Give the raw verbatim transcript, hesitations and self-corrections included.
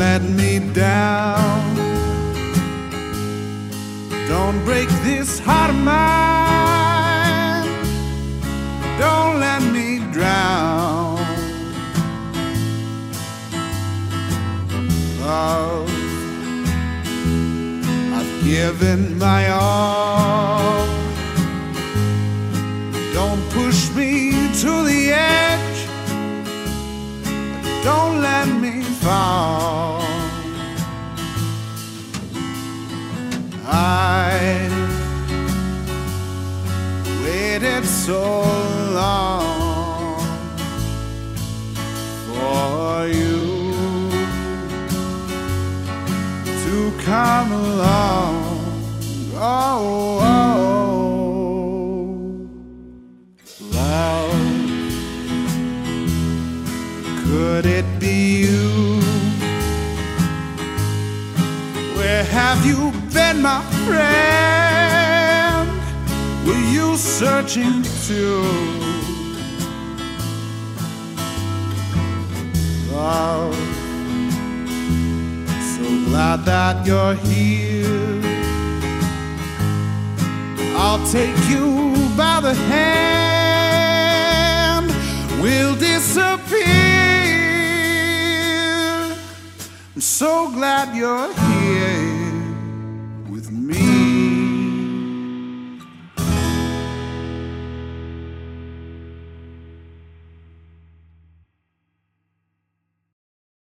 let me down. Don't break this heart of mine. Don't let me drown. Love, I've given my all. Don't push me to the edge. Don't let me fall. I waited so long for you to come along. Oh, oh, love, could it be you? Where have you been, my friend? Were you searching too? Love, so glad that you're here. I'll take you by the hand. We'll disappear. I'm so glad you're here.